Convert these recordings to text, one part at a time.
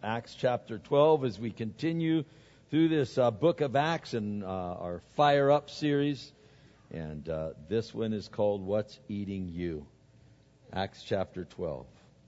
Acts chapter 12 as we continue through this book of Acts and our Fire Up series. And this one is called What's Eating You? Acts chapter 12.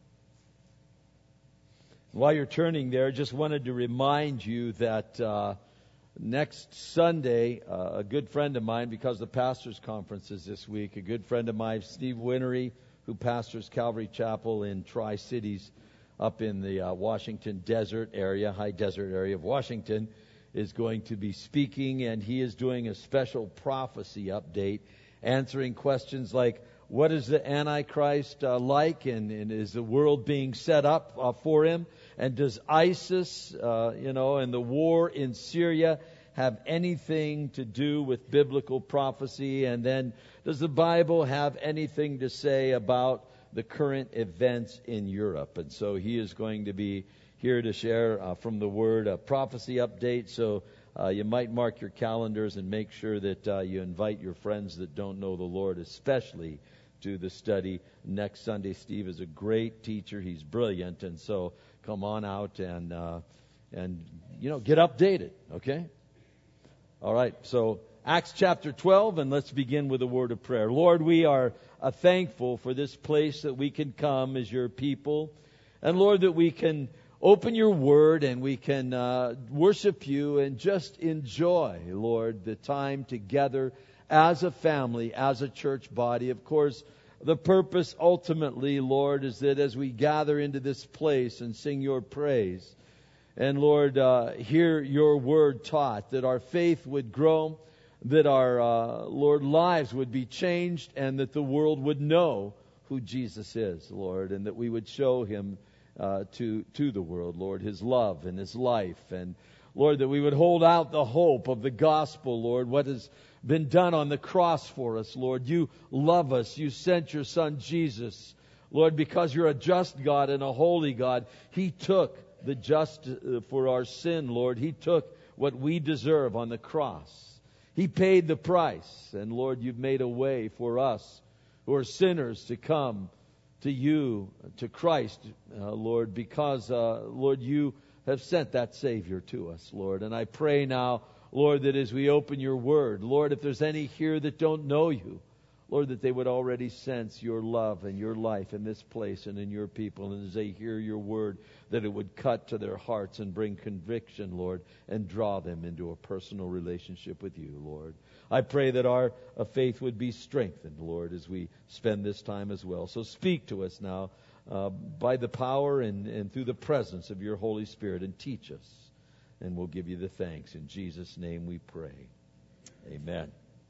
While you're turning there, just wanted to remind you that next Sunday, a good friend of mine, because the pastors' conference is this week, a good friend of mine, Steve Winery, who pastors Calvary Chapel in Tri-Cities up in the Washington desert area, high desert area of Washington, is going to be speaking, and he is doing a special prophecy update, answering questions like, what is the Antichrist like, and is the world being set up for him? And does ISIS, and the war in Syria have anything to do with biblical prophecy? And then, does the Bible have anything to say about the current events in Europe? And so he is going to be here to share from the Word a prophecy update. So you might mark your calendars and make sure that you invite your friends that don't know the Lord, especially to the study next Sunday. Steve is a great teacher. He's brilliant. And so come on out and get updated, okay? All right, so Acts chapter 12, and let's begin with a word of prayer. Lord, we are thankful for this place that we can come as your people. And Lord, that we can open your word and we can worship you and just enjoy, Lord, the time together as a family, as a church body. Of course, the purpose ultimately, Lord, is that as we gather into this place and sing your praise, and Lord, hear your word taught, that our faith would grow, that our, lives would be changed, and that the world would know who Jesus is, Lord, and that we would show him to the world, Lord, his love and his life. And Lord, that we would hold out the hope of the gospel, Lord, what has been done on the cross for us, Lord. You love us. You sent your Son, Jesus, Lord, because you're a just God and a holy God. He took the just for our sin, Lord. He took what we deserve on the cross. He paid the price. And Lord, you've made a way for us who are sinners to come to you, to Christ, Lord, because, Lord, you have sent that Savior to us, Lord. And I pray now, Lord, that as we open your word, Lord, if there's any here that don't know you, Lord, that they would already sense your love and your life in this place and in your people. And as they hear your word, that it would cut to their hearts and bring conviction, Lord, and draw them into a personal relationship with you, Lord. I pray that our faith would be strengthened, Lord, as we spend this time as well. So speak to us now by the power and through the presence of your Holy Spirit, and teach us. And we'll give you the thanks. In Jesus' name we pray. Amen.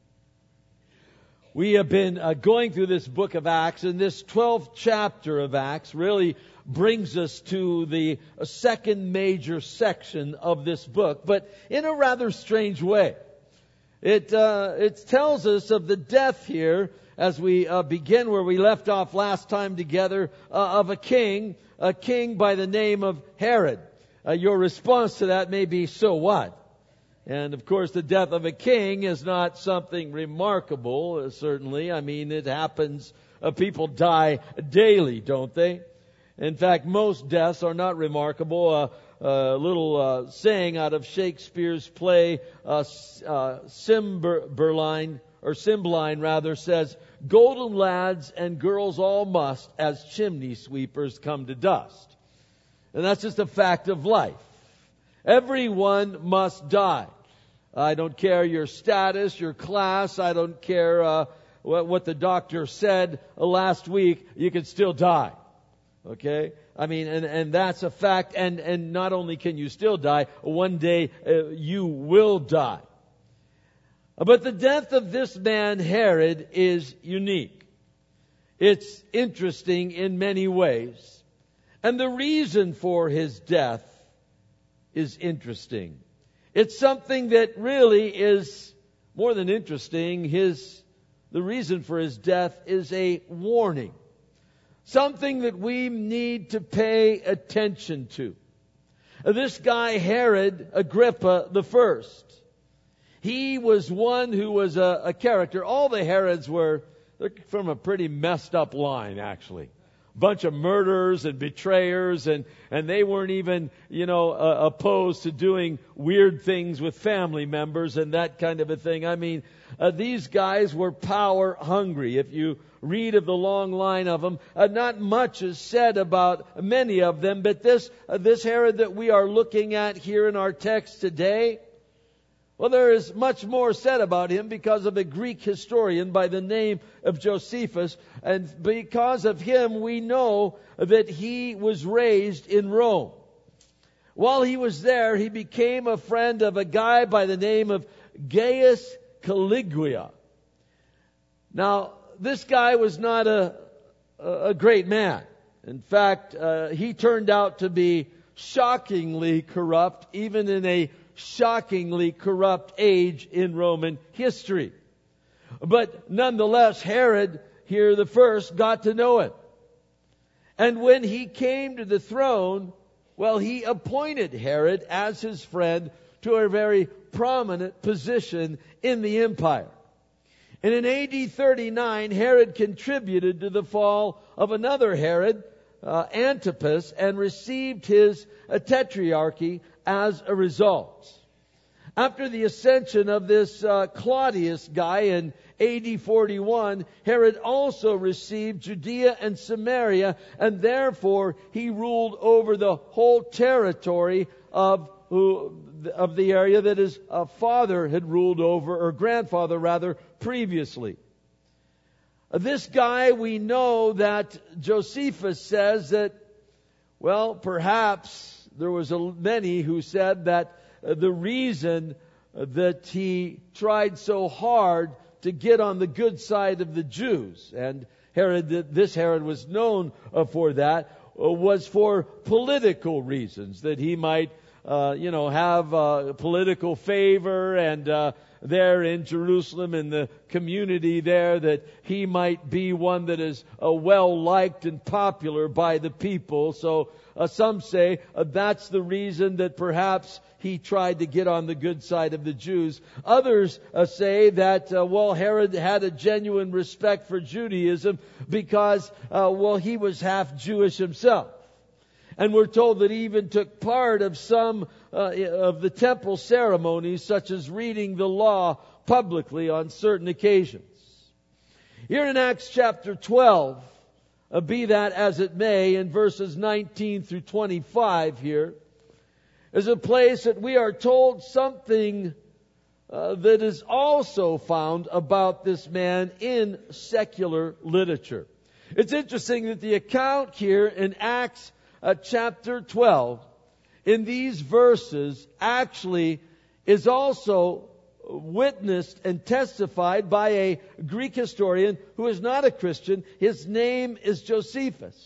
We have been going through this book of Acts, and this 12th chapter of Acts really brings us to the second major section of this book, but in a rather strange way. It tells us of the death here, as we begin where we left off last time together, of a king by the name of Herod. Your response to that may be, so what? And of course, the death of a king is not something remarkable, certainly. I mean, it happens. People die daily, don't they? In fact, most deaths are not remarkable. A little saying out of Shakespeare's play, Cymbeline says, golden lads and girls all must, as chimney sweepers come to dust. And that's just a fact of life. Everyone must die. I don't care your status, your class. I don't care what the doctor said last week. You can still die. Okay? I mean, and that's a fact. And not only can you still die, one day you will die. But the death of this man, Herod, is unique. It's interesting in many ways. And the reason for his death is interesting. It's something that really is more than interesting. The reason for his death is a warning. Something that we need to pay attention to. This guy, Herod Agrippa I, he was one who was a character. All the Herods they're from a pretty messed up line, actually. bunch of murderers and betrayers, and they weren't even, opposed to doing weird things with family members and that kind of a thing. I mean, these guys were power hungry. If you read of the long line of them, not much is said about many of them, but this Herod that we are looking at here in our text today, well, there is much more said about him because of a Greek historian by the name of Josephus. And because of him, we know that he was raised in Rome. While he was there, he became a friend of a guy by the name of Gaius Caligula. Now, this guy was not a great man. In fact, he turned out to be shockingly corrupt, even in a shockingly corrupt age in Roman history. But nonetheless, Herod here the first got to know it. And when he came to the throne, well, he appointed Herod as his friend to a very prominent position in the empire. And in AD 39, Herod contributed to the fall of another Herod, Antipas, and received his tetrarchy as a result. After the ascension of this Claudius guy in AD 41, Herod also received Judea and Samaria, and therefore he ruled over the whole territory of the area that his father had ruled over, or grandfather rather, previously. This guy, we know that Josephus says that, well, perhaps there was many who said that the reason that he tried so hard to get on the good side of the Jews, and this Herod was known for that, was for political reasons, that he might have political favor, and there in Jerusalem, in the community there, that he might be one that is well liked and popular by the people. So some say that's the reason that perhaps he tried to get on the good side of the Jews. Others say that, Herod had a genuine respect for Judaism because, he was half Jewish himself. And we're told that he even took part of some of the temple ceremonies, such as reading the law publicly on certain occasions. Here in Acts chapter 12, be that as it may, in verses 19 through 25 here, is a place that we are told something that is also found about this man in secular literature. It's interesting that the account here in Acts chapter 12, in these verses, actually is also witnessed and testified by a Greek historian who is not a Christian. His name is Josephus.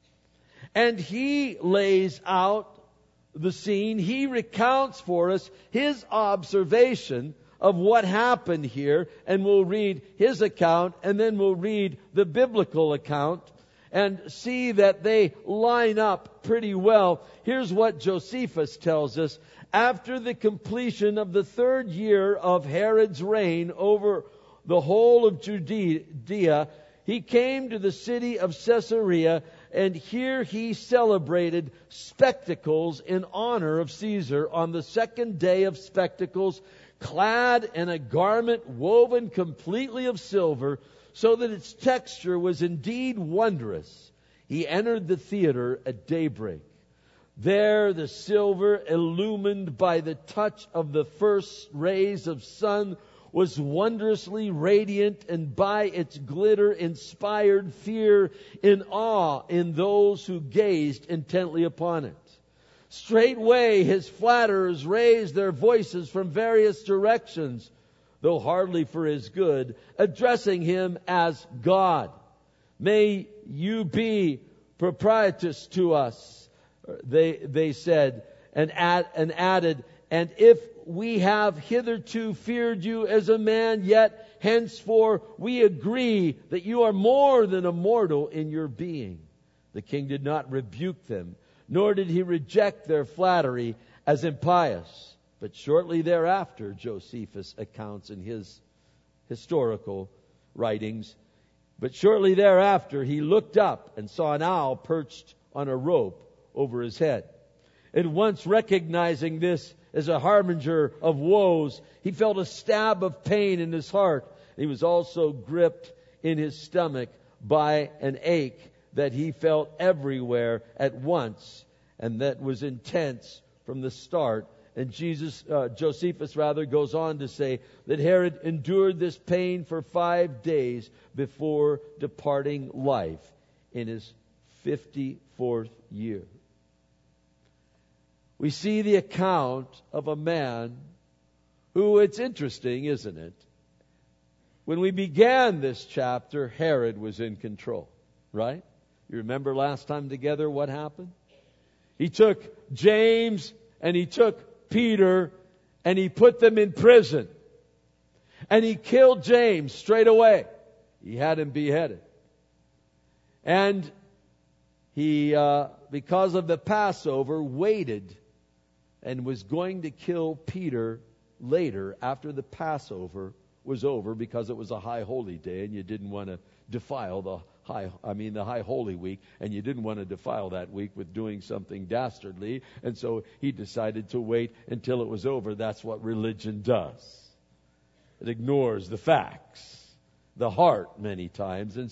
And he lays out the scene. He recounts for us his observation of what happened here. And we'll read his account, and then we'll read the biblical account, and see that they line up pretty well. Here's what Josephus tells us. After the completion of the 3rd year of Herod's reign over the whole of Judea, he came to the city of Caesarea, and here he celebrated spectacles in honor of Caesar on the 2nd day of spectacles, clad in a garment woven completely of silver, so that its texture was indeed wondrous. He entered the theater at daybreak. There the silver, illumined by the touch of the first rays of sun, was wondrously radiant, and by its glitter inspired fear and awe in those who gazed intently upon it. Straightway his flatterers raised their voices from various directions, though hardly for his good, addressing him as God. May you be propitious to us, they said, and added, and if we have hitherto feared you as a man, yet henceforth we agree that you are more than a mortal in your being. The king did not rebuke them, nor did he reject their flattery as impious. But shortly thereafter, Josephus accounts in his historical writings, But shortly thereafter, he looked up and saw an owl perched on a rope over his head. At once recognizing this as a harbinger of woes, he felt a stab of pain in his heart. He was also gripped in his stomach by an ache that he felt everywhere at once, and that was intense from the start. And Josephus goes on to say that Herod endured this pain for 5 days before departing life in his 54th year. We see the account of a man who, it's interesting, isn't it? When we began this chapter, Herod was in control, right? You remember last time together what happened? He took James and he took Peter and he put them in prison. And he killed James straight away. He had him beheaded. And he, because of the Passover, waited and was going to kill Peter later after the Passover was over, because it was a high holy day and you didn't want to defile the high holy week, and you didn't want to defile that week with doing something dastardly. And so he decided to wait until it was over. That's what religion does. It ignores the facts, the heart many times. And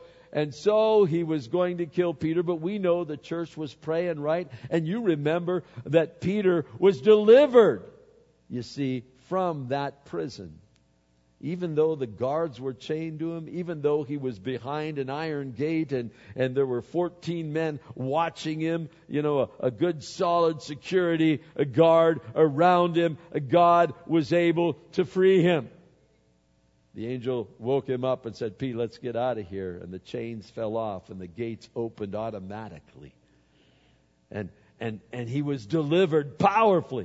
so he was going to kill Peter, but we know the church was praying, right? And you remember that Peter was delivered, you see, from that prison. Even though the guards were chained to him, even though he was behind an iron gate and there were 14 men watching him, a good solid security, a guard around him, God was able to free him. The angel woke him up and said, "Pete, let's get out of here." And the chains fell off and the gates opened automatically. And he was delivered powerfully.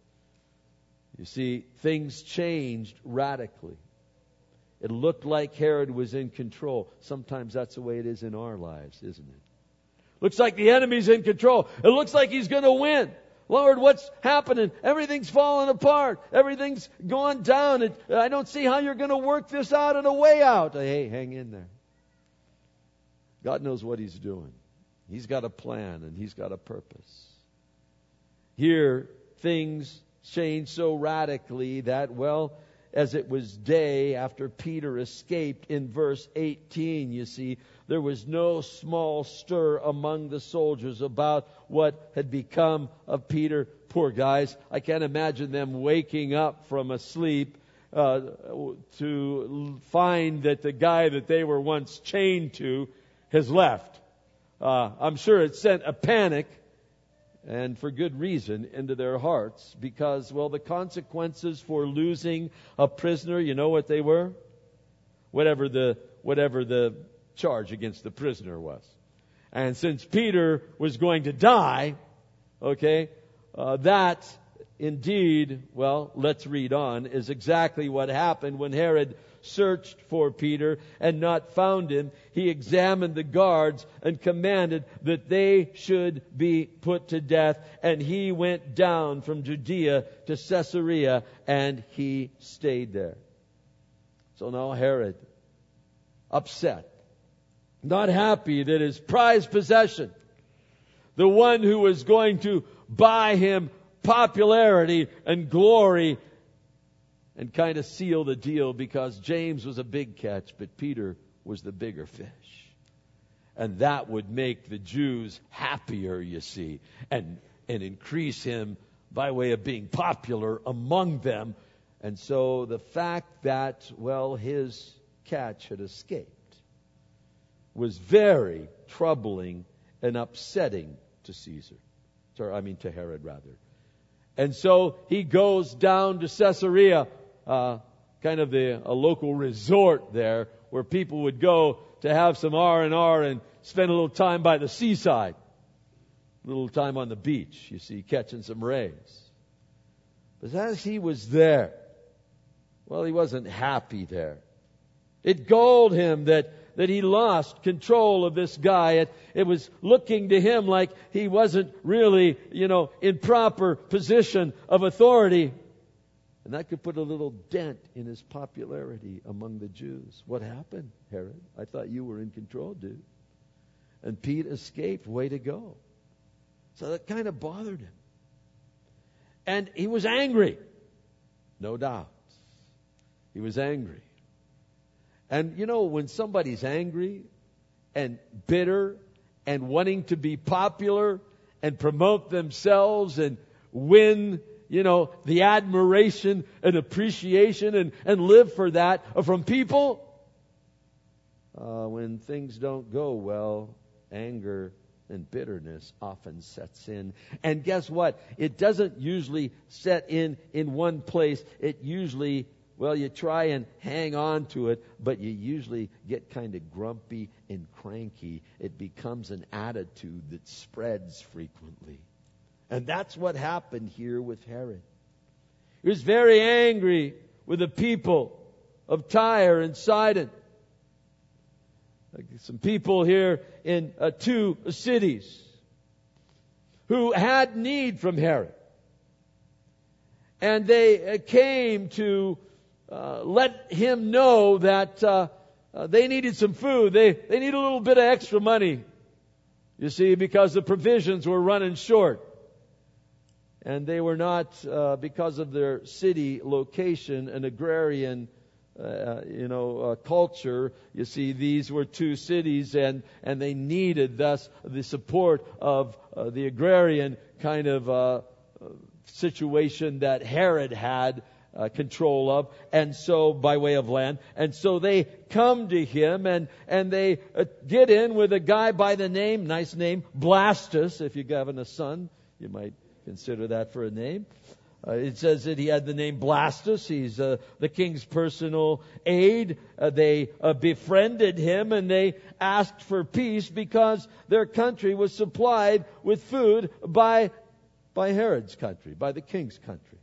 You see, things changed radically. It looked like Herod was in control. Sometimes that's the way it is in our lives, isn't it? Looks like the enemy's in control. It looks like he's going to win. Lord, what's happening? Everything's falling apart. Everything's gone down. I don't see how you're going to work this out and a way out. Hey, hang in there. God knows what He's doing. He's got a plan and He's got a purpose. Here, things changed so radically that, as it was day after Peter escaped, in verse 18, you see, there was no small stir among the soldiers about what had become of Peter. Poor guys. I can't imagine them waking up from a sleep to find that the guy that they were once chained to has left. I'm sure it sent a panic, and for good reason, into their hearts, because, the consequences for losing a prisoner, you know what they were? Whatever the charge against the prisoner was. And since Peter was going to die, that indeed, let's read on, is exactly what happened when Herod searched for Peter and not found him. He examined the guards and commanded that they should be put to death. And he went down from Judea to Caesarea, and he stayed there. So now Herod, upset, not happy that his prized possession, the one who was going to buy him popularity and glory, and kind of seal the deal, because James was a big catch, but Peter was the bigger fish. And that would make the Jews happier, you see, and increase him by way of being popular among them. And so the fact that, his catch had escaped was very troubling and upsetting to to Herod rather. And so he goes down to Caesarea, kind of a local resort there, where people would go to have some R&R and spend a little time by the seaside, a little time on the beach, you see, catching some rays. But as he was there, he wasn't happy there. It galled him that he lost control of this guy. It was looking to him like he wasn't really, in proper position of authority. And that could put a little dent in his popularity among the Jews. What happened, Herod? I thought you were in control, dude. And Pete escaped. Way to go. So that kind of bothered him. And he was angry. No doubt. He was angry. And you know, when somebody's angry and bitter and wanting to be popular and promote themselves and win, you know, the admiration and appreciation and live for that from people, when things don't go well, anger and bitterness often sets in. And guess what? It doesn't usually set in one place. It usually, well, you try and hang on to it, but you usually get kind of grumpy and cranky. It becomes an attitude that spreads frequently. And that's what happened here with Herod. He was very angry with the people of Tyre and Sidon. Some people here in 2 cities who had need from Herod. And they came to let him know that they needed some food. They need a little bit of extra money, you see, because the provisions were running short. And they were not, because of their city location, an agrarian culture. You see, these were 2 cities, and they needed thus the support of the agrarian kind of situation that Herod had control of, and so by way of land. And so they come to him, and they get in with a guy by the name, nice name, Blastus. If you're having a son, you might consider that for a name. It says that he had the name Blastus. He's the king's personal aide. They befriended him, and they asked for peace because their country was supplied with food by Herod's country, by the king's country.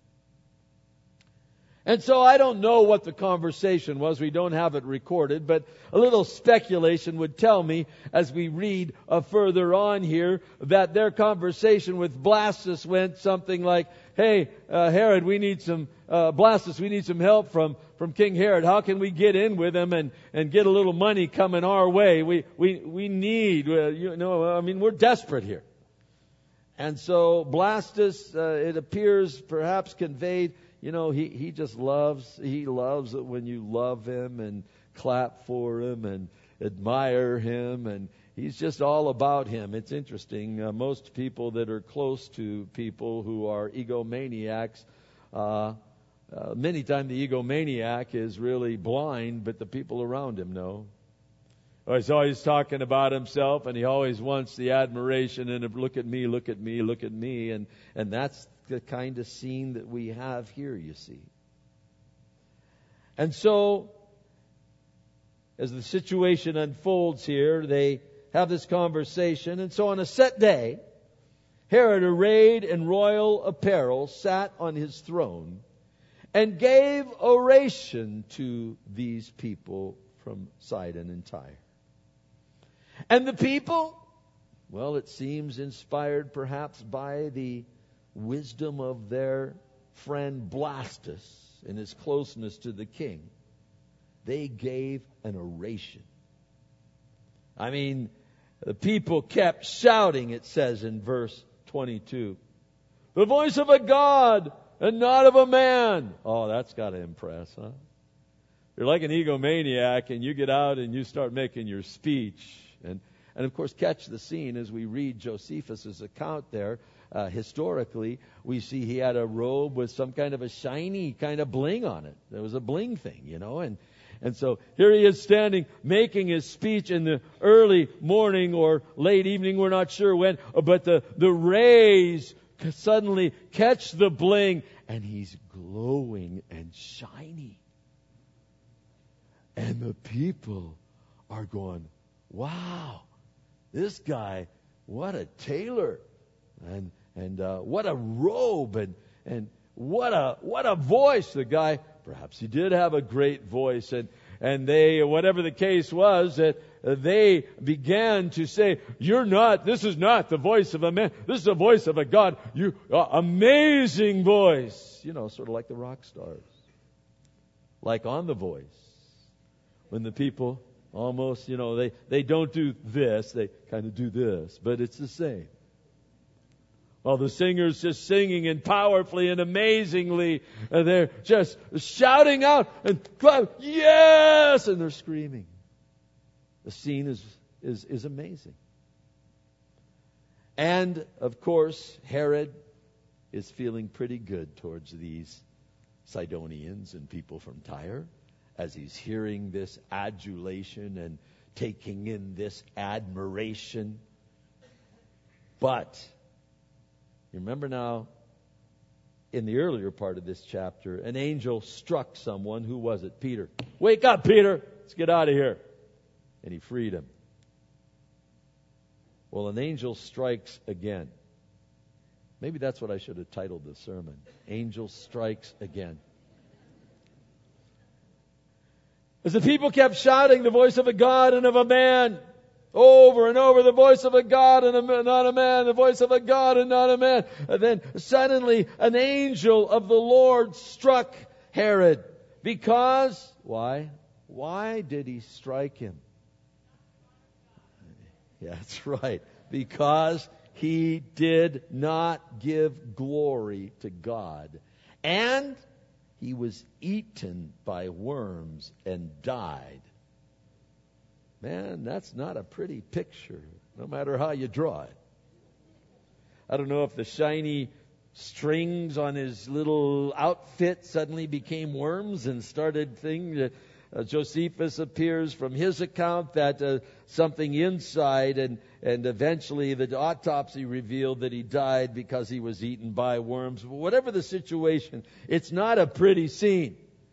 And so I don't know what the conversation was. We don't have it recorded, but a little speculation would tell me, as we read further on here, that their conversation with Blastus went something like, "Hey, Herod, we need some Blastus. We need some help from King Herod. How can we get in with him and get a little money coming our way? We need, we're desperate here." And so Blastus, it appears, perhaps conveyed, he just loves it when you love him and clap for him and admire him, and he's just all about him. It's interesting. Most people that are close to people who are egomaniacs, many times the egomaniac is really blind, but the people around him know. He's always talking about himself, and he always wants the admiration and look at me, look at me, look at me, and that's the kind of scene that we have here, you see. And so, as the situation unfolds here, they have this conversation. And so on a set day, Herod, arrayed in royal apparel, sat on his throne and gave oration to these people from Sidon and Tyre. And the people, well, it seems inspired perhaps by the wisdom of their friend Blastus and his closeness to the king, they gave an oration. I mean, the people kept shouting, it says in verse 22, "The voice of a God and not of a man." Oh, that's got to impress, huh? You're like an egomaniac, and you get out and you start making your speech. And of course, catch the scene as we read Josephus' account there. Historically, we see he had a robe with some kind of a shiny kind of bling on it. There was a bling thing, and so here he is standing, making his speech in the early morning or late evening, we're not sure when, but the rays suddenly catch the bling, and he's glowing and shiny. And the people are going, "Wow, this guy, what a tailor, and what a robe, and what a voice." The guy, perhaps he did have a great voice, and they, whatever the case was, that they began to say, this is not the voice of a man, this is the voice of a God. Amazing voice. Sort of like the rock stars. Like on The Voice. When the people almost, they don't do this, they kind of do this, but it's the same. While the singer's just singing and powerfully and amazingly, and they're just shouting out and clapping, yes, and they're screaming. The scene is amazing. And, of course, Herod is feeling pretty good towards these Sidonians and people from Tyre as he's hearing this adulation and taking in this admiration. But you remember now, in the earlier part of this chapter, an angel struck someone. Who was it? Peter. Wake up, Peter! Let's get out of here. And he freed him. Well, an angel strikes again. Maybe that's what I should have titled the sermon. Angel strikes again. As the people kept shouting the voice of a God and of a man, over and over, the voice of a God and not a man, the voice of a God and not a man. And then suddenly an angel of the Lord struck Herod. Because, why? Why did he strike him? Yeah, that's right. Because he did not give glory to God. And he was eaten by worms and died. Man, that's not a pretty picture, no matter how you draw it. I don't know if the shiny strings on his little outfit suddenly became worms and started things. Josephus appears from his account that something inside, and eventually the autopsy revealed that he died because he was eaten by worms. But whatever the situation, it's not a pretty scene.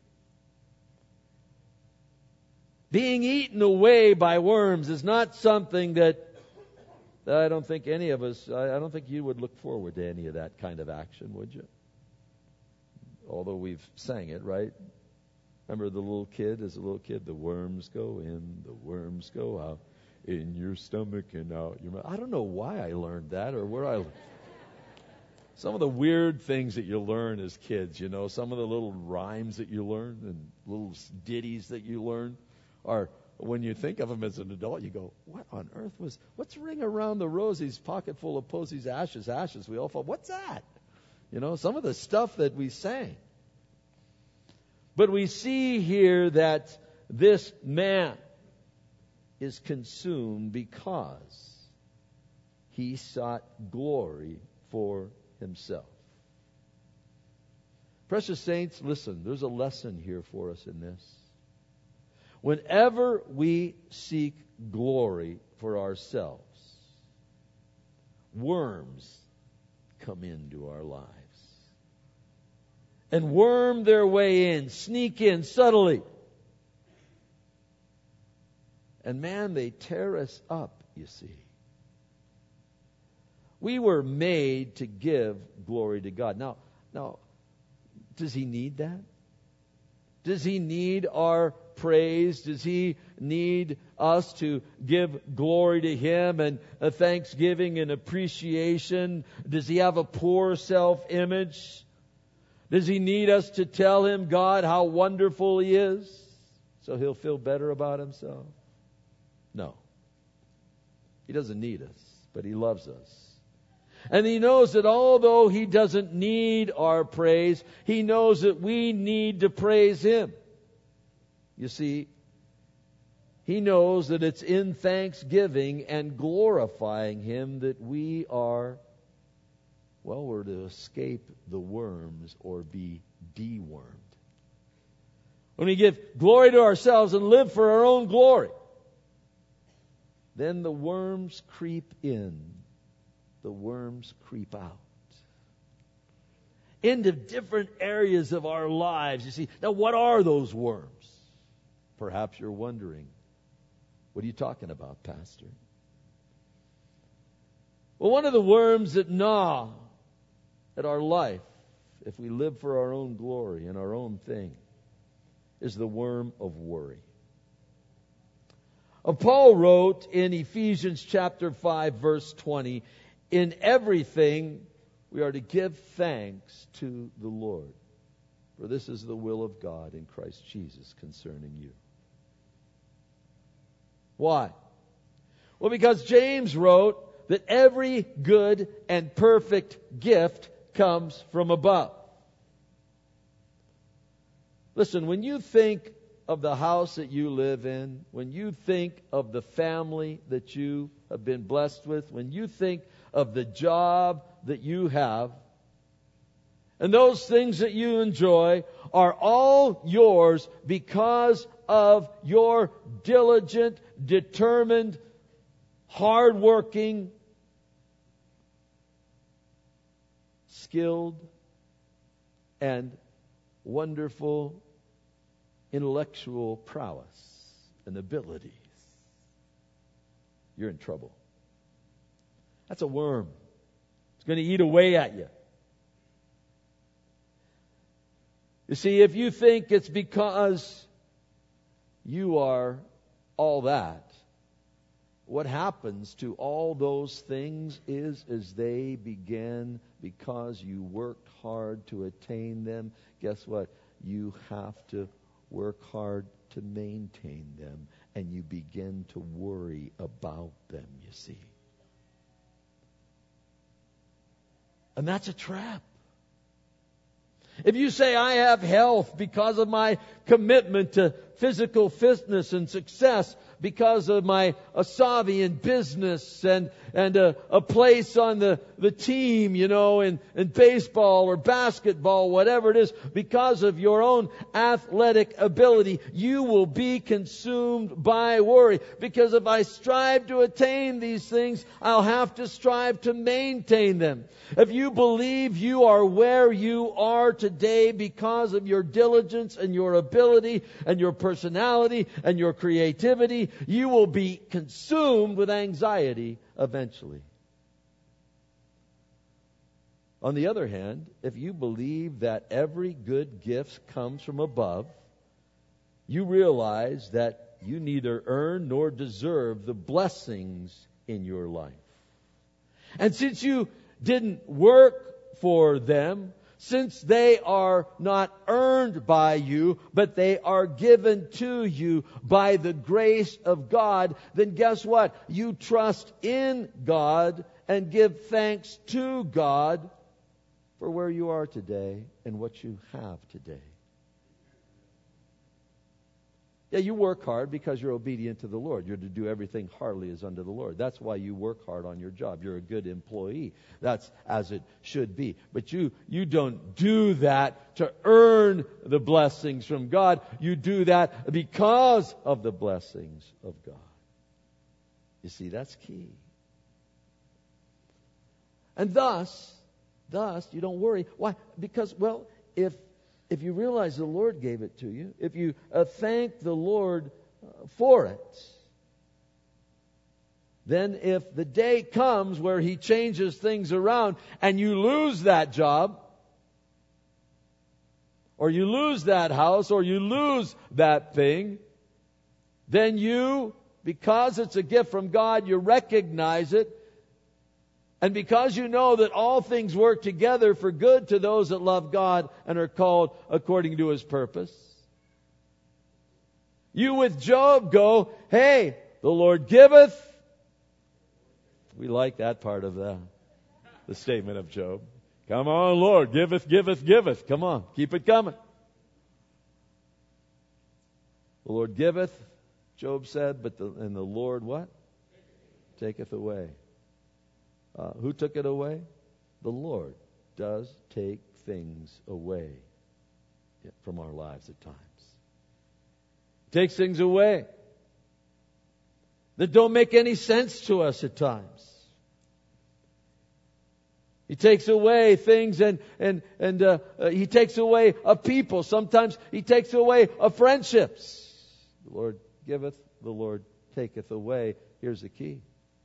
Being eaten away by worms is not something that I don't think any of us, I don't think you would look forward to any of that kind of action, would you? Although we've sang it, right? Remember the little kid, as a little kid, the worms go in, the worms go out, in your stomach and out your mouth. I don't know why I learned that or where I learned. Some of the weird things that you learn as kids, some of the little rhymes that you learn and little ditties that you learn are, when you think of them as an adult, you go, what on earth what's ring around the rosies, pocket full of posies, ashes, we all fall. What's that? Some of the stuff that we sang. But we see here that this man is consumed because he sought glory for himself. Precious saints, listen, there's a lesson here for us in this. Whenever we seek glory for ourselves, worms come into our lives. And worm their way in, sneak in subtly. And man, they tear us up, you see. We were made to give glory to God. Now, does He need that? Does He need our praise? Does He need us to give glory to Him and a thanksgiving and appreciation? Does He have a poor self-image? Does He need us to tell Him, God, how wonderful He is, so He'll feel better about Himself? No. He doesn't need us, but He loves us. And He knows that although He doesn't need our praise, He knows that we need to praise Him. You see, He knows that it's in thanksgiving and glorifying Him that we are, we're to escape the worms or be dewormed. When we give glory to ourselves and live for our own glory, then the worms creep in. The worms creep out into different areas of our lives. You see, now what are those worms? Perhaps you're wondering, what are you talking about, Pastor? Well, one of the worms that gnaw at our life, if we live for our own glory and our own thing, is the worm of worry. Paul wrote in Ephesians chapter 5, verse 20, in everything we are to give thanks to the Lord, for this is the will of God in Christ Jesus concerning you. Why? Well, because James wrote that every good and perfect gift comes from above. Listen, when you think of the house that you live in, when you think of the family that you have been blessed with, when you think of the job that you have, and those things that you enjoy are all yours because of your diligent, determined, hard-working, skilled, and wonderful intellectual prowess and abilities, you're in trouble. That's a worm. It's going to eat away at you. You see, if you think it's because you are all that, what happens to all those things is as they begin because you worked hard to attain them, guess what? You have to work hard to maintain them, and you begin to worry about them, you see. And that's a trap. If you say, I have health because of my commitment to physical fitness and success, because of my savvy in business and a place on the team, in baseball or basketball, whatever it is, because of your own athletic ability, you will be consumed by worry. Because if I strive to attain these things, I'll have to strive to maintain them. If you believe you are where you are today because of your diligence and your ability and your personality and your creativity, you will be consumed with anxiety eventually. On the other hand, if you believe that every good gift comes from above, you realize that you neither earn nor deserve the blessings in your life. And since you didn't work for them, since they are not earned by you, but they are given to you by the grace of God, then guess what? You trust in God and give thanks to God for where you are today and what you have today. Yeah, you work hard because you're obedient to the Lord. You're to do everything heartily as unto the Lord. That's why you work hard on your job. You're a good employee. That's as it should be. But you don't do that to earn the blessings from God. You do that because of the blessings of God. You see, that's key. And thus, you don't worry. Why? Because, well, if you realize the Lord gave it to you, if you thank the Lord for it, then if the day comes where He changes things around and you lose that job, or you lose that house, or you lose that thing, then you, because it's a gift from God, you recognize it. And because you know that all things work together for good to those that love God and are called according to His purpose, you with Job go, hey, the Lord giveth. We like that part of the statement of Job. Come on, Lord, giveth, giveth, giveth. Come on, keep it coming. The Lord giveth, Job said, and the Lord what? Taketh away. Who took it away? The Lord does take things away from our lives at times. He takes things away that don't make any sense to us at times. He takes away things and He takes away a people. Sometimes He takes away a friendships. The Lord giveth, the Lord taketh away. Here's the key.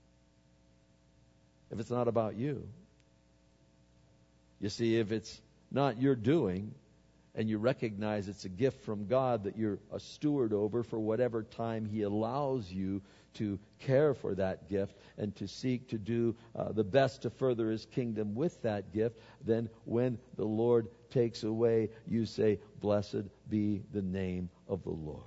If it's not about you. You see, if it's not your doing, and you recognize it's a gift from God that you're a steward over for whatever time He allows you to care for that gift and to seek to do the best to further His kingdom with that gift, then when the Lord takes away, you say, "Blessed be the name of the Lord."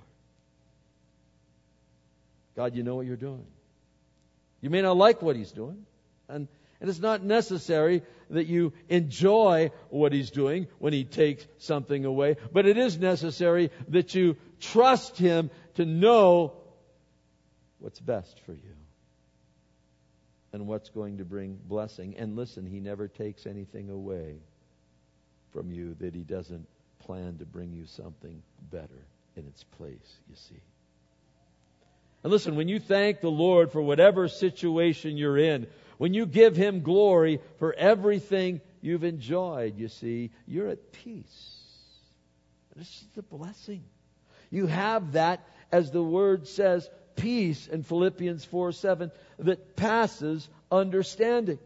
God, you know what you're doing. You may not like what He's doing, and it's not necessary that you enjoy what He's doing when He takes something away, but it is necessary that you trust Him to know what's best for you and what's going to bring blessing. And listen, He never takes anything away from you that He doesn't plan to bring you something better in its place, you see. And listen, when you thank the Lord for whatever situation you're in, when you give Him glory for everything you've enjoyed, you see, you're at peace. This is the blessing. You have that, as the Word says, peace in Philippians 4:7 that passes understanding.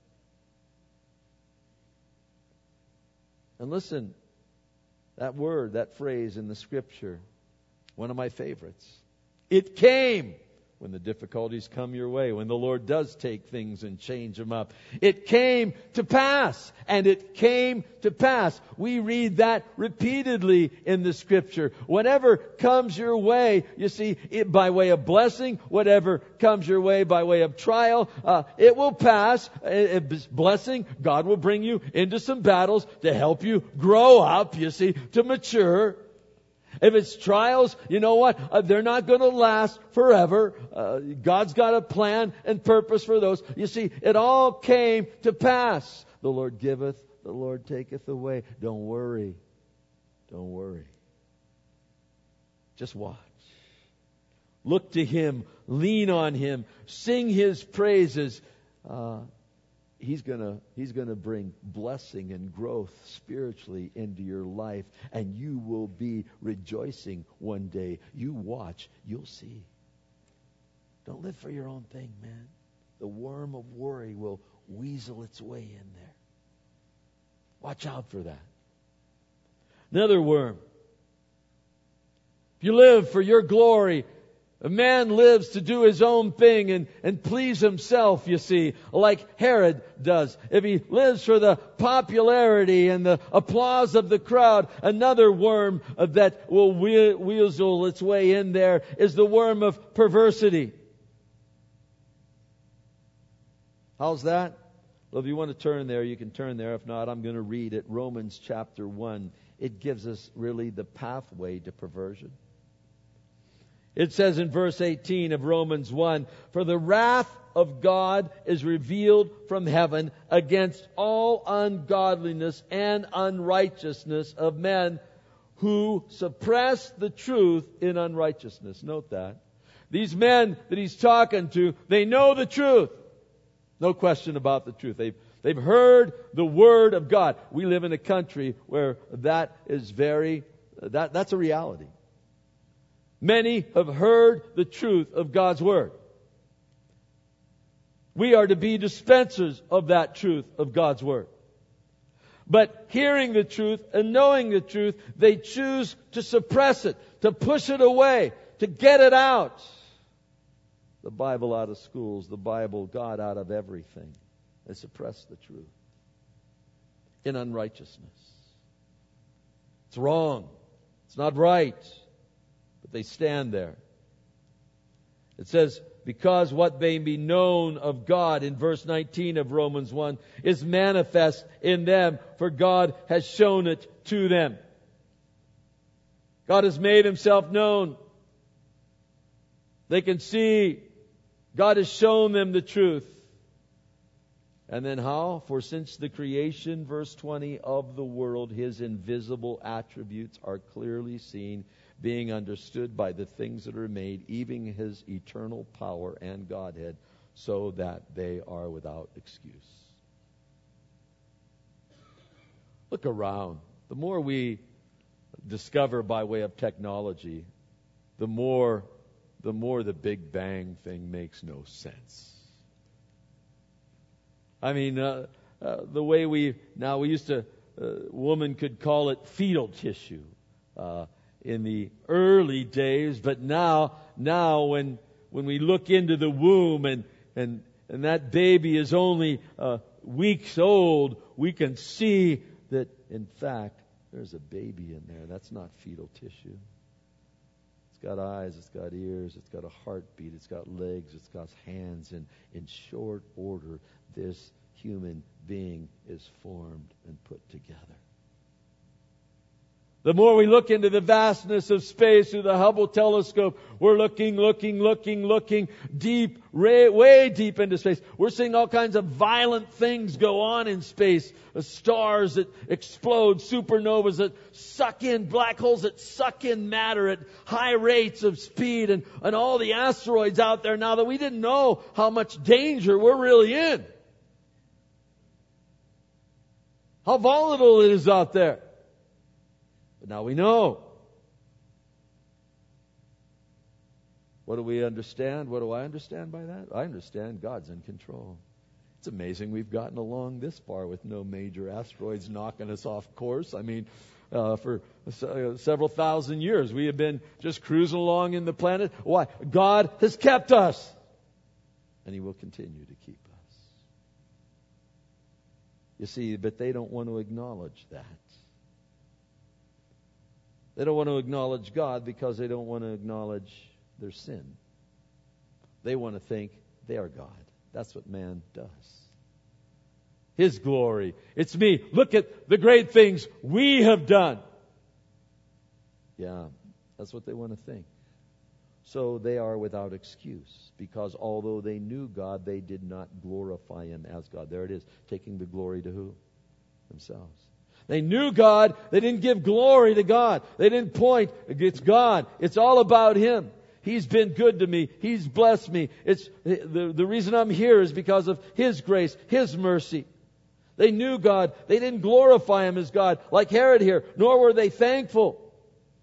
And listen, that word, that phrase in the Scripture, one of my favorites. It came when the difficulties come your way, when the Lord does take things and change them up. It came to pass, and it came to pass. We read that repeatedly in the Scripture. Whatever comes your way, you see, by way of blessing, whatever comes your way by way of trial, it will pass. It's blessing. God will bring you into some battles to help you grow up, you see, to mature. If it's trials, you know what? They're not going to last forever. God's got a plan and purpose for those. You see, it all came to pass. The Lord giveth, the Lord taketh away. Don't worry. Don't worry. Just watch. Look to Him. Lean on Him. Sing His praises. He's gonna bring blessing and growth spiritually into your life, and you will be rejoicing one day. You watch, you'll see. Don't live for your own thing, man. The worm of worry will weasel its way in there. Watch out for that. Another worm. If you live for your glory, a man lives to do his own thing and please himself, you see, like Herod does. If he lives for the popularity and the applause of the crowd, another worm that will weasel its way in there is the worm of perversity. How's that? Well, if you want to turn there, you can turn there. If not, I'm going to read it. Romans chapter 1. It gives us really the pathway to perversion. It says in verse 18 of Romans 1, "For the wrath of God is revealed from heaven against all ungodliness and unrighteousness of men who suppress the truth in unrighteousness." Note that. These men that he's talking to, they know the truth. No question about the truth. They've heard the Word of God. We live in a country where that is that's a reality. Many have heard the truth of God's Word. We are to be dispensers of that truth of God's Word. But hearing the truth and knowing the truth, they choose to suppress it, to push it away, to get it out. The Bible out of schools, the Bible, God out of everything. They suppress the truth in unrighteousness. It's wrong. It's not right. But they stand there. It says, because what may be known of God in verse 19 of Romans 1 is manifest in them, for God has shown it to them. God has made Himself known. They can see. God has shown them the truth. And then how? For since the creation, verse 20, of the world, His invisible attributes are clearly seen, being understood by the things that are made, even His eternal power and Godhead, so that they are without excuse. Look around. The more we discover by way of technology, the more the Big Bang thing makes no sense. I mean, the way we used to woman could call it fetal tissue in the early days, but now when we look into the womb and that baby is only weeks old, we can see that, in fact, there's a baby in there. That's not fetal tissue. It's got eyes, it's got ears, it's got a heartbeat, it's got legs, it's got hands, and in short order, this human being is formed and put together. The more we look into the vastness of space through the Hubble telescope, we're looking deep, way deep into space. We're seeing all kinds of violent things go on in space. Stars that explode, supernovas that suck in, black holes that suck in matter at high rates of speed, and all the asteroids out there now that we didn't know how much danger we're really in. How volatile it is out there. But now we know. What do we understand? What do I understand by that? I understand God's in control. It's amazing we've gotten along this far with no major asteroids knocking us off course. I mean, for several thousand years we have been just cruising along in the planet. Why? God has kept us. And He will continue to keep us. You see, but they don't want to acknowledge that. They don't want to acknowledge God because they don't want to acknowledge their sin. They want to think they are God. That's what man does. His glory. It's me. Look at the great things we have done. Yeah, that's what they want to think. So they are without excuse, because although they knew God, they did not glorify Him as God. There it is, taking the glory to who? Themselves. They knew God. They didn't give glory to God. They didn't point. It's God. It's all about Him. He's been good to me. He's blessed me. It's the reason I'm here is because of His grace, His mercy. They knew God. They didn't glorify Him as God, like Herod here, nor were they thankful.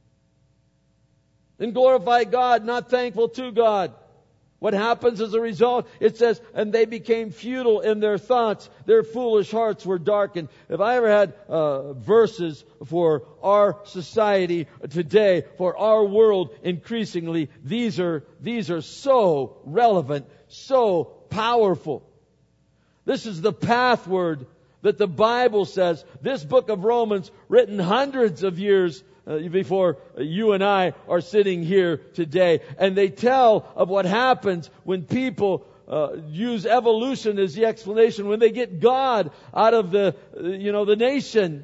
Didn't glorify God, not thankful to God. What happens as a result? It says, and they became futile in their thoughts. Their foolish hearts were darkened. If I ever had verses for our society today, for our world increasingly, these are so relevant, so powerful. This is the pathword that the Bible says. This book of Romans, written hundreds of years before you and I are sitting here today. And they tell of what happens when people use evolution as the explanation, when they get God out of the nation.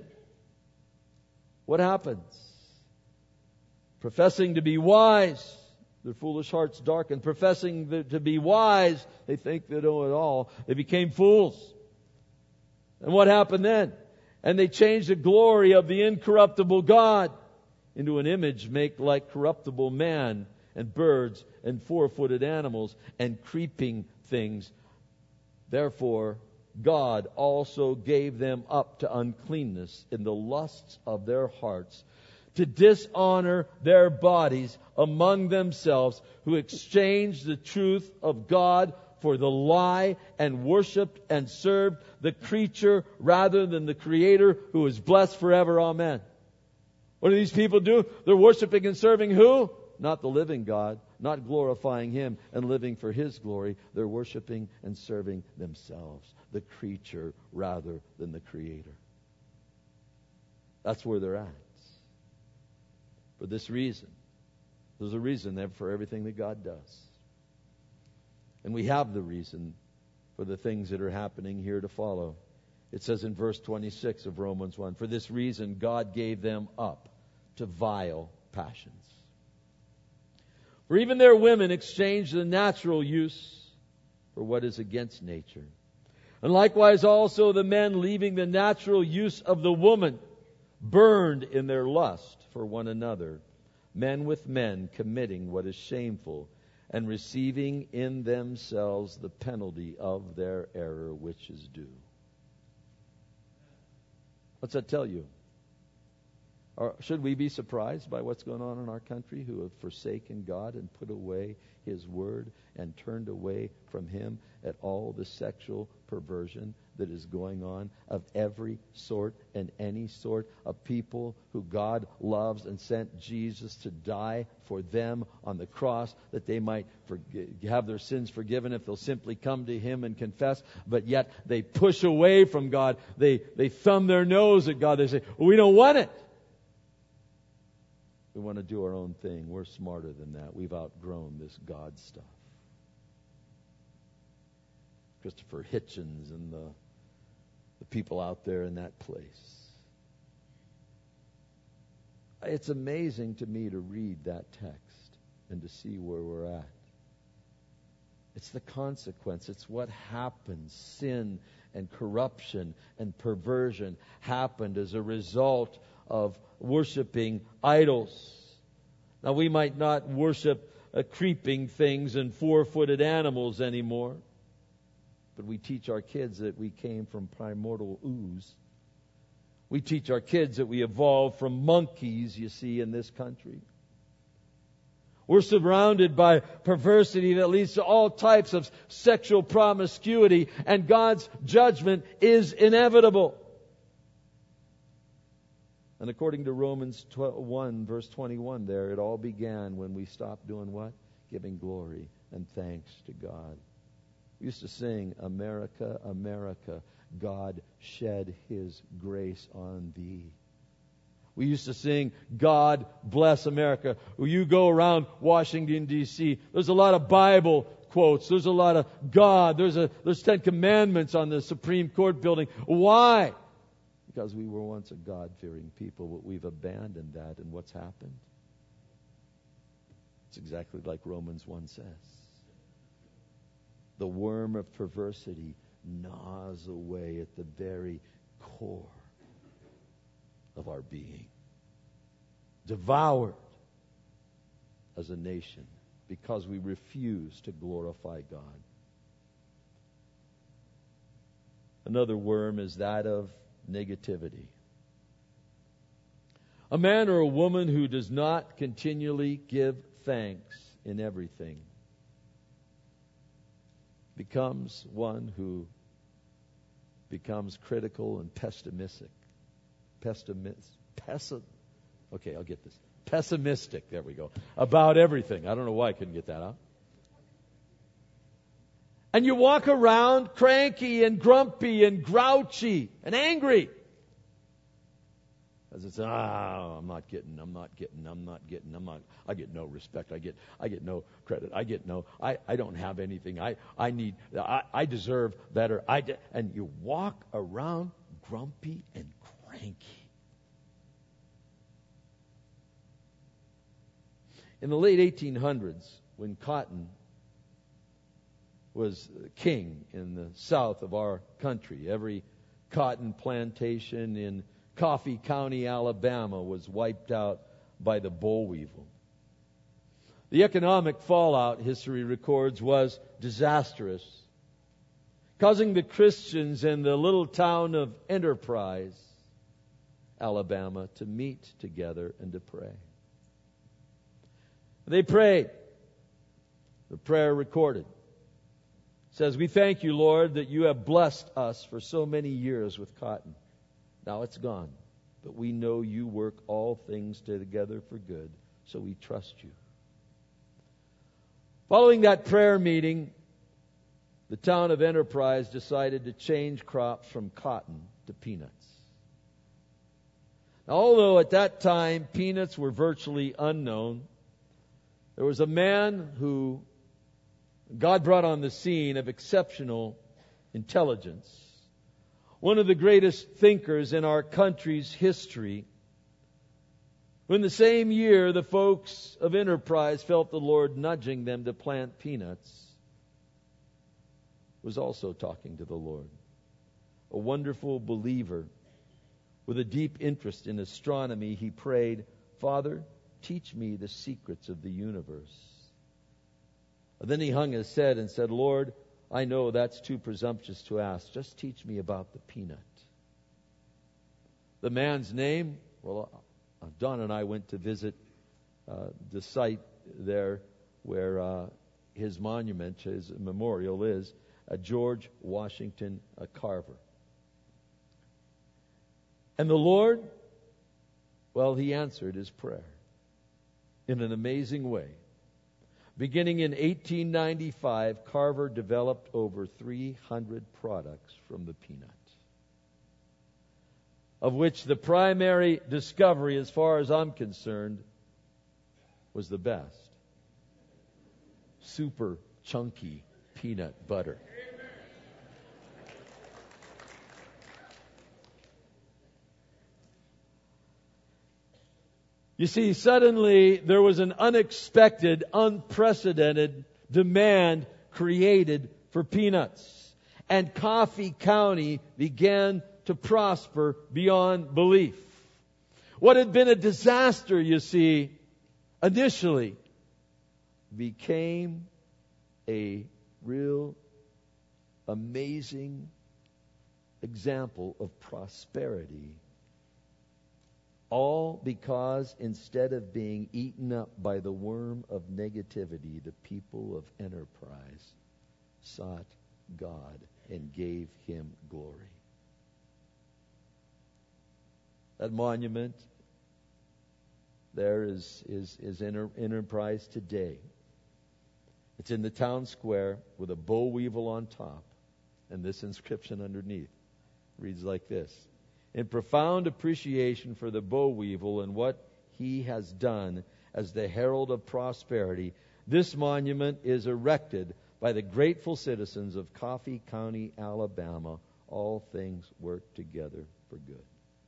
What happens? Professing to be wise, their foolish hearts darkened. Professing to be wise, they think they know it all. They became fools. And what happened then? And they changed the glory of the incorruptible God into an image made like corruptible man and birds and four-footed animals and creeping things. Therefore, God also gave them up to uncleanness in the lusts of their hearts, to dishonor their bodies among themselves, who exchanged the truth of God for the lie and worshipped and served the creature rather than the Creator, who is blessed forever. Amen. What do these people do? They're worshiping and serving who? Not the living God, not glorifying Him and living for His glory. They're worshiping and serving themselves, the creature rather than the Creator. That's where they're at. For this reason, there's a reason there for everything that God does. And we have the reason for the things that are happening here to follow. It says in verse 26 of Romans 1, for this reason God gave them up to vile passions. For even their women exchanged the natural use for what is against nature. And likewise also the men, leaving the natural use of the woman, burned in their lust for one another, men with men committing what is shameful, and receiving in themselves the penalty of their error which is due. What's that tell you? Or should we be surprised by what's going on in our country, who have forsaken God and put away His Word and turned away from Him, at all the sexual perversion that is going on of every sort and any sort, of people who God loves and sent Jesus to die for them on the cross, that they might have their sins forgiven if they'll simply come to Him and confess. But yet they push away from God. They thumb their nose at God. They say, we don't want it. We want to do our own thing. We're smarter than that. We've outgrown this God stuff. Christopher Hitchens and the people out there in that place. It's amazing to me to read that text and to see where we're at. It's the consequence. It's what happens. Sin and corruption and perversion happened as a result of worshiping idols. Now, we might not worship creeping things and four-footed animals anymore, but we teach our kids that we came from primordial ooze. We teach our kids that we evolved from monkeys, you see, in this country. We're surrounded by perversity that leads to all types of sexual promiscuity, and God's judgment is inevitable. And according to Romans 1, verse 21 there, it all began when we stopped doing what? Giving glory and thanks to God. We used to sing, America, America, God shed His grace on thee. We used to sing, God bless America. When you go around Washington, D.C., there's a lot of Bible quotes. There's a lot of God. There's 10 Commandments on the Supreme Court building. Why? Because we were once a God-fearing people, but we've abandoned that, and what's happened? It's exactly like Romans 1 says. The worm of perversity gnaws away at the very core of our being. Devoured as a nation because we refuse to glorify God. Another worm is that of negativity. A man or a woman who does not continually give thanks in everything becomes one who becomes critical and pessimistic. Okay, I'll get this. Pessimistic, there we go, about everything. I don't know why I couldn't get that out. And you walk around cranky and grumpy and grouchy and angry. As it's, I'm not getting, I get no respect, I get no credit, I don't have anything, I deserve better, and you walk around grumpy and cranky. In the late 1800s, when cotton was king in the south of our country, every cotton plantation in Coffee County, Alabama, was wiped out by the boll weevil. The economic fallout, history records, was disastrous, causing the Christians in the little town of Enterprise, Alabama, to meet together and to pray. They prayed. The prayer recorded says, "We thank you, Lord, that you have blessed us for so many years with cotton. Now it's gone, but we know you work all things together for good, so we trust you." Following that prayer meeting, the town of Enterprise decided to change crops from cotton to peanuts. Now, although at that time peanuts were virtually unknown, there was a man who God brought on the scene of exceptional intelligence, one of the greatest thinkers in our country's history. When the same year the folks of Enterprise felt the Lord nudging them to plant peanuts, was also talking to the Lord. A wonderful believer with a deep interest in astronomy, he prayed, "Father, teach me the secrets of the universe." And then he hung his head and said, "Lord, I know that's too presumptuous to ask. Just teach me about the peanut." The man's name, well, Don and I went to visit the site there where his monument, his memorial is, George Washington Carver. And the Lord, well, He answered his prayer in an amazing way. Beginning in 1895, Carver developed over 300 products from the peanut, of which the primary discovery, as far as I'm concerned, was the best. Super chunky peanut butter. You see, suddenly there was an unexpected, unprecedented demand created for peanuts. And Coffee County began to prosper beyond belief. What had been a disaster, you see, initially became a real amazing example of prosperity. All because instead of being eaten up by the worm of negativity, the people of Enterprise sought God and gave Him glory. That monument there is Enterprise today. It's in the town square with a boll weevil on top and this inscription underneath. It reads like this: in profound appreciation for the boll weevil and what he has done as the herald of prosperity, this monument is erected by the grateful citizens of Coffee County, Alabama. All things work together for good.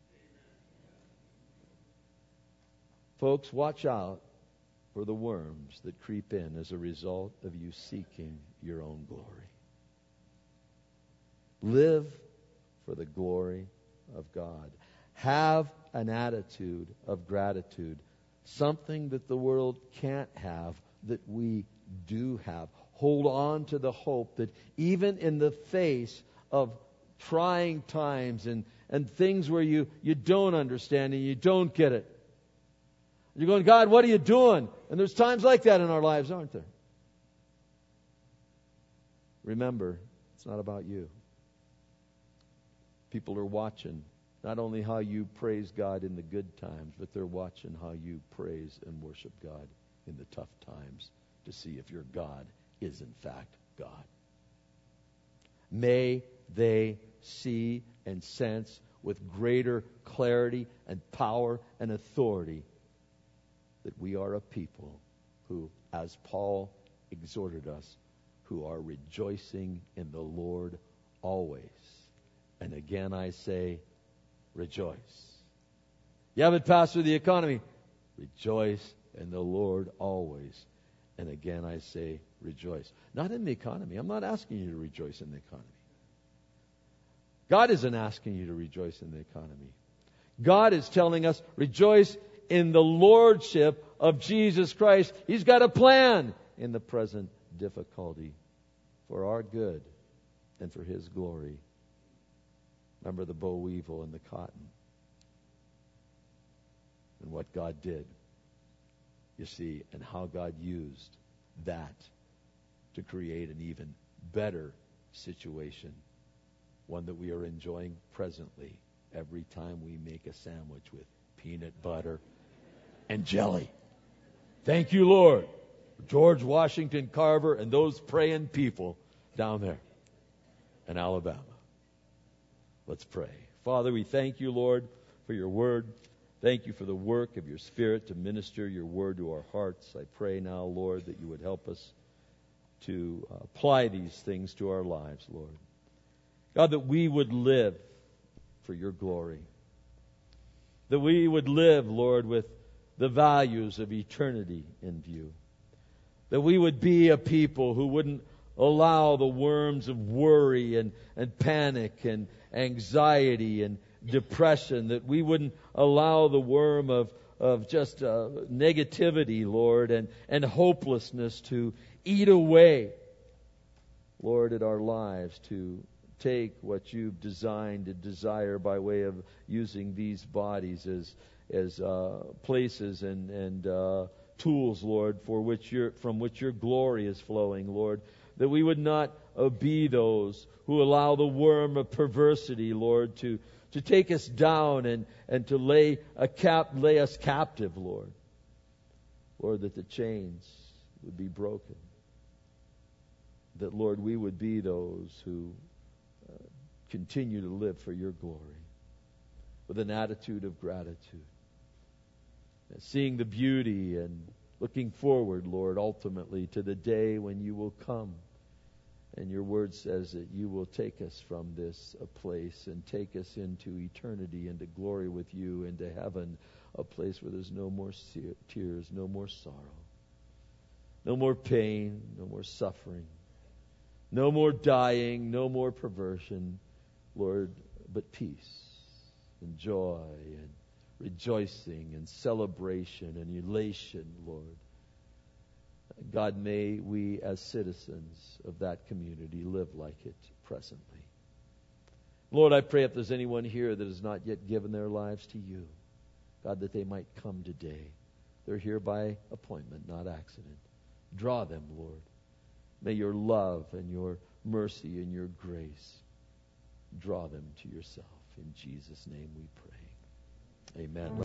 Folks, watch out for the worms that creep in as a result of you seeking your own glory. Live for the glory of God. Have an attitude of gratitude. Something that the world can't have, that we do have. Hold on to the hope that even in the face of trying times and things where you don't understand and you don't get it, you're going, God, what are you doing? And there's times like that in our lives, aren't there? Remember, it's not about you. People are watching not only how you praise God in the good times, but they're watching how you praise and worship God in the tough times to see if your God is in fact God. May they see and sense with greater clarity and power and authority that we are a people who, as Paul exhorted us, who are rejoicing in the Lord always. And again I say, rejoice. Yeah, but Pastor, the economy. Rejoice in the Lord always. And again I say, rejoice. Not in the economy. I'm not asking you to rejoice in the economy. God isn't asking you to rejoice in the economy. God is telling us, rejoice in the lordship of Jesus Christ. He's got a plan in the present difficulty for our good and for His glory. Remember the boll weevil and the cotton and what God did, you see, and how God used that to create an even better situation, one that we are enjoying presently every time we make a sandwich with peanut butter and jelly. Thank you, Lord, for George Washington Carver and those praying people down there in Alabama. Let's pray. Father, we thank you, Lord, for your word. Thank you for the work of your Spirit to minister your word to our hearts. I pray now, Lord, that you would help us to apply these things to our lives, Lord. God, that we would live for your glory. That we would live, Lord, with the values of eternity in view. That we would be a people who wouldn't allow the worms of worry and panic and anxiety and depression, that we wouldn't allow the worm of just negativity, Lord, and hopelessness to eat away, Lord, at our lives, to take what you've designed and desire by way of using these bodies as places and tools, Lord, from which your glory is flowing, Lord. That we would not be those who allow the worm of perversity, Lord, to take us down and to lay us captive, Lord. Lord, that the chains would be broken. That, Lord, we would be those who continue to live for your glory with an attitude of gratitude. And seeing the beauty and looking forward, Lord, ultimately to the day when you will come. And your word says that you will take us from this place and take us into eternity, into glory with you, into heaven, a place where there's no more tears, no more sorrow, no more pain, no more suffering, no more dying, no more perversion, Lord, but peace and joy and rejoicing and celebration and elation, Lord. God, may we as citizens of that community live like it presently. Lord, I pray if there's anyone here that has not yet given their lives to you, God, that they might come today. They're here by appointment, not accident. Draw them, Lord. May your love and your mercy and your grace draw them to yourself. In Jesus' name we pray. Amen.